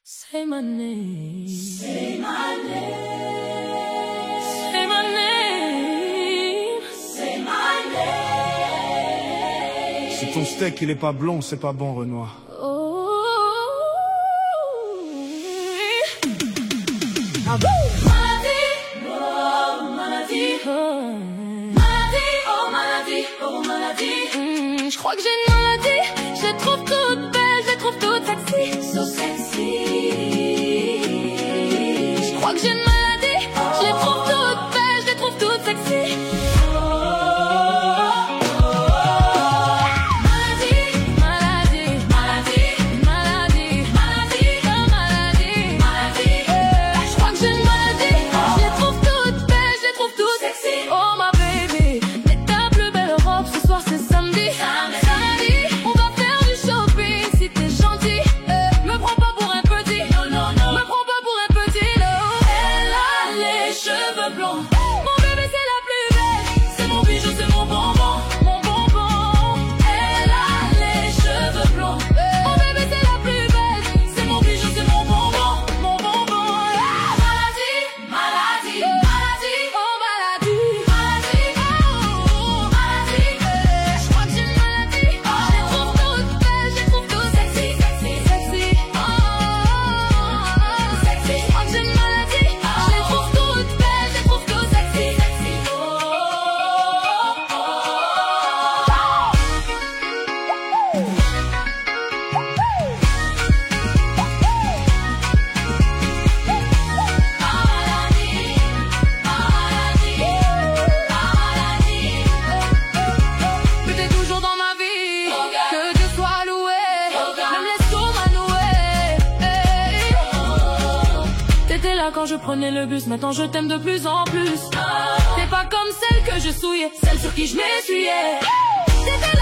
Say my name. Say my name. Say my name. Say my name. Si ton steak il est pas blond, c'est pas bon, Renoir. Oh. Maladie, oh maladie, oh maladie, oh maladie. Je crois que j'ai une maladie. Je les trouve toutes belles, je les trouve toutes sexy. So sexy. Je crois que j'ai une maladie. Je les trouve toutes belles, je les trouve toutes sexy. Quand je prenais le bus, maintenant je t'aime de plus en plus. T'es pas comme celle que je souillais, celle sur qui je m'essuyais. T'étais